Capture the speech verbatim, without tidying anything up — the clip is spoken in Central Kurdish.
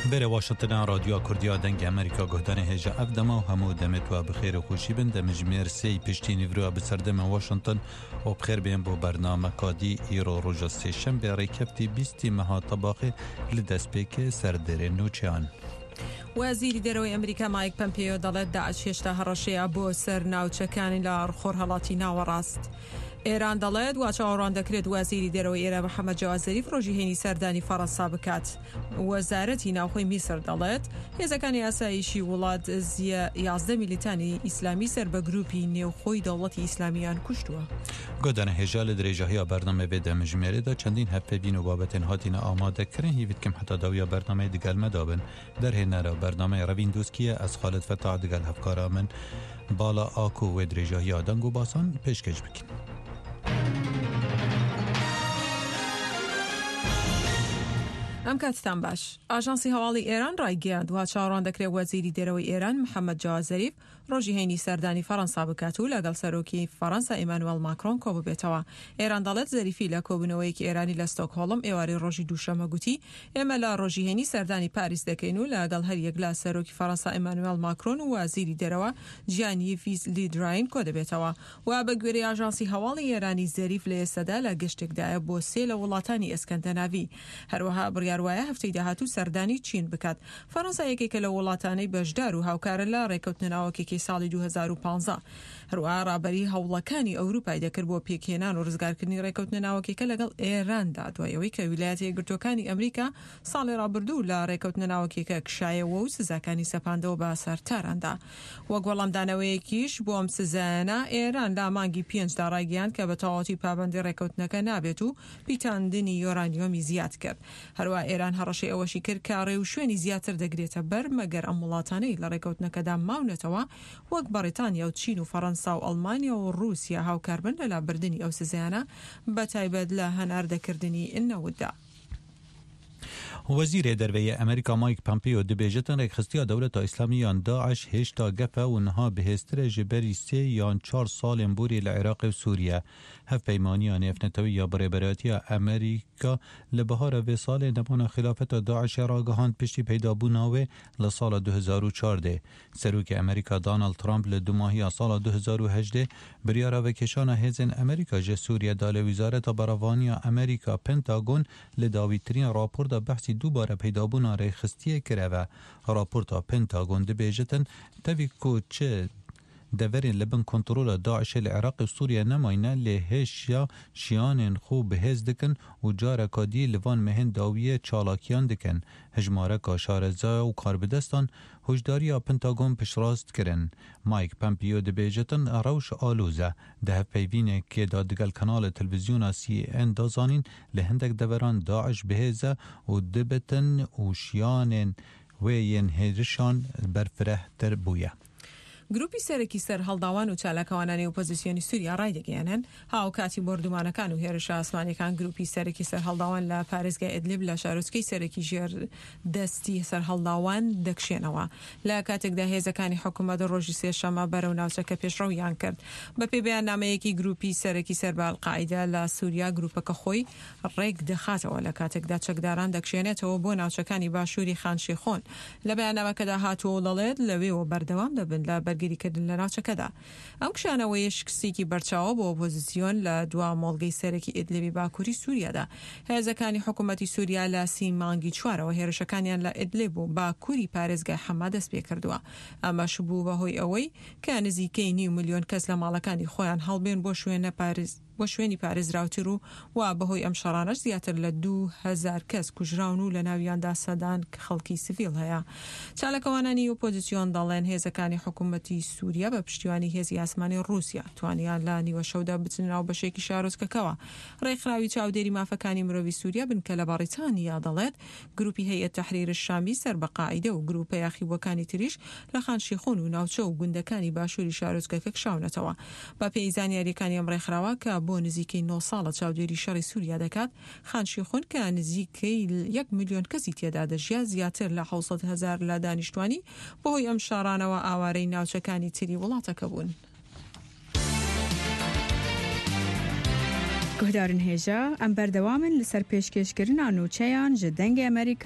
بره واشنطن رادیو کردیا دنگ امریکا گهدان هجا افدما و همو دمت و بخیر و خوشی بند مجمیر سی پشتی نیورو بسردم واشنطن و بخیر بین با برنامه کادی ایرو روژا سیشن به ریکفتی بیستی مها طباقی لدست پیک سردر نوچیان. وزیری دروی امریکا مایک پمپیو دلت داعش هشتا هرشی بو سر ناوچکانی لار خورهلاتی ناوراست. ایران دەڵێت واچە ئەوڕان دەکرێت وەزیری دەرەوەی ئێران محەممەد جاواد زەریف ڕۆژی هێنی سەردانی فەڕەنسا بکات. وەزارەتی ناوخۆی میسر دەڵێت هێزەکانی ئاسایشی وڵات یازدە میلیتانی ئیسلامی سەر بە گروپی نێوخۆی دەوڵەتی ئیسلامیان کوشتووە. گۆدانە هێژا لە درێژەهەیە بەرنامە بێ دەمەژمێرەدا چەندین هەفە بین و بابەتێن هاتینە ئامادەکردن هیوت کەم حتا داویە بەرنامەی دگەلمەدا بن دەرهێنەرە بەرنامەی ڕەوین دۆستکیە ئەس خالد فەتاح دگەل هەفکارا من بالا ئاکۆ وێ درێژەهەیە دەنگ و باسان پێشکەش بکەین. ئەم کاتتان باش. ئاژانسی هەواڵی ئێران ڕایگەیاند وا چاوەڕوان دەکرێت وەزیری دەرەوەی ئێران محەممەد جاواد زەریف ڕۆژی هێنی سەردانی فەڕەنسا بکات و لەگەڵ سەرۆکی فەڕەنسا ئیمانوێل ماکرۆن کۆ ببێتەوە. ئێران دەڵێت زەریفی لە کۆبوونەوەیەکی ئێرانی لە ستۆکهۆڵم ئێواری ڕۆژی دووشەمە گوتی ئێمە لە ڕۆژی هێنی سەردانی پاریس دەکەین و لەگەڵ هەر یەک لە سەرۆکی فەڕەنسا ئیمانوێل ماکرۆن و وەزیری دەرەوە ژیانی یڤیس لیدراین کۆ دەبێتەوە. و بە گوێرەی ئاژانسی هەواڵی ئێرانی زەریف لە ئێستادا لە گەشتێکدایە بۆ سێ لە وڵاتانی ئەسکەندەناڤی. هەروەها بڕیار وایە هەفتەی داهاتوو سەردانی چین بکات. فەڕەنسا یەکێکە لە وڵاتانەی بەشدار و هاوکارە لە ڕێکەوتنە ناوەکێکی ساڵی دوو هەزار و پانزە. هەروەها ڕابەری هەوڵەکانی ئەوروپای دەکرد بۆ پێکهێنان و ڕزگارکردنی ڕێکەوتنە ناوەکێکە لەگەڵ ئێراندا دوایەوەی کە ویلایەتە یەکگرتووەکانی ئەمریکا ساڵی ڕابردوو لە ڕێکەوتنە ناوەکێکە کشایەوە و سزاکانی سەپاندەوە بە سەرتاراندا. وەک وەڵامدانەوەیەکیش بۆ ئەم سزایانە ئێران لە مانگی پێنجدا ڕایگەیاند کە بە تەواوەتی پابەندی ڕێکەوتنەکە نابێت و پیتاندنی یۆرانیۆمی زیاد کرد. هەروە ئێران هەڕەشەی ئەوەشی کرد کە ڕێ و شوێنی زیاتر دەگرێتە بەر مەگەر ئەم وڵاتانەی لە ڕێکەوتنەکەدا ماونەتەوە وەک بەریتانیا و چین و فەڕەنسا و ئەڵمانیا و رووسیا هاوکاربن لە لابردنی ئەو سزایانە بەتایبەت لە هەناردەکردنی نەوتدا. وزیر دروی امریکا مایک پمپیو دبیجتن ریخستی دولت اسلامی یان داعش هشتا گفه و نها بهستر جبری سه یان چار سال بوری لعراق و سوریه هف پیمانیان افنتوی یا برابراتی امریکا لبهار و سال نمان خلافت داعش راگهاند پشتی پیدا بوناوه لسال دو هزار و چهارده. سروک امریکا دانالد ترامپ لدوماهی سال دو هزار و هجده بریارا و کشان هزن امریکا جه سوریه دال وزارت براوانی امریکا پنتاگون لداویترین راپورت بحثی دوباره پیدابونا ریخستی کرده و راپورتا پنتاگون دبیجتن تاوی که چه دورین لبن کنترول داعش العراق و سوریه نماینه لهش یا شیان خوب بهز دکن و جارکادی لوان مهن داویه چالاکیان دکن هجماره که شارزا و کاربدستان هجداری پنتاگون پشراست کرن. مایک پمپیو دبیجتن روش آلوزه ده پیوینه که دادگل کانال تلویزیون سی ان دازانین لهندک دوران داعش بهزه و دبتن و شیان و ین هجشان برفره تر بویه. گروپی سەرەکی سەر هەڵداوان و چالاکەوانانی ئۆپۆزیسیۆنی سووریا ڕای دەگەیاندن هاو کاتی بردومانەکان و هێرشە ئاسمانیەکان گروپی سەرەکی سەر هەڵداوان لە پارێزگای ئیدلیب لە شارۆچکەی سەرەکی ژێر دەستی سەر هەڵداوان دەکشێنەوە. لە کاتێکدا هێزەکانی حکوومەت ڕۆژی سێشەمە بەرەو ناوچەکە پێشڕەویان کرد. بە پێی بەیاننامەیەکی گروپی سەرەکی سەر بە ئەڵقاعیدا لە سووریا گروپەکە خۆی ڕێک دەخاتەوە لە کاتێکدا چەکداران دەکشێنێتەوە بۆ ناوچەکانی باشووری خانشێخۆن. لە بەیاننامەکەدا هاتووە دەڵێت لەوێەوە بەردەوام دەبن لە بەرگریکردن لە ناوچەکەدا. ئەم کشانەوەی شکستێکی بەرچاوە بۆ ئۆپۆزیسیۆن لە دوا مۆڵگەی سەرەکی ئیدلیبی باکووری سووریادا. هێزەکانی حکوومەتی سووریا لە سی مانگی چوارەوە هێرشەکانیان لە ئیدلیب و باکووری پارێزگای حەما دەست پێ کردووە. ئەمەش بوو بەهۆی ئەوەی کە نزیکەی نیو ملیۆن کەس لە ماڵەکانی خۆیان هەڵبێن بۆ شوێنە پارێز بۆ شوێنی پارێزراوتر و و بەهۆی ئەم شەڕانەش زیاتر لە دوو هەزار کەس کوژراون و لە ناویاندا سەدان خەڵکی سیڤیل هەیە. چالاکەوانانی ئۆپۆزیسیۆن دەڵێن هێزەکانی حکوومەتی سووریا بە پشتیوانی هێزی ئاسمانی رووسیا توانیان لە نیوە شەودا بچن ناو بەشێکی شارۆچکەکەوە. ڕێکخراوی چاودێری مافەکانی مرۆڤی سووریا بن کە لە بەریتانیا دەڵێت گروپی هەیەت تەحریر الشامی سەر بە قاعیدە و گروپە یاخیبووەکانی تریش لە خانشێخۆن و ناوچە و گوندەکانی باشووری شارۆچکەکە کشاونەتەوە. بە پێی زانیاریەکانی ئەم ڕێکخراوە کە بۆ نزیکەی نۆ ساڵە چاودێری شەڕی سووریا دەکات خانشێخۆن کە نزیکەی یەک ملیۆن کەسی تێدا دەژیا زیاتر لە حوسەد هەزار لە دانیشتوانی بەهۆی ئەم شارانەوە ئاوارەی ناوچەکانی تری وڵاتەکە بوون. گهدارن هێژە ئەم بەردەوامن لەسەر پێشکەشکردنا نوچەیان ji dengê Amerîka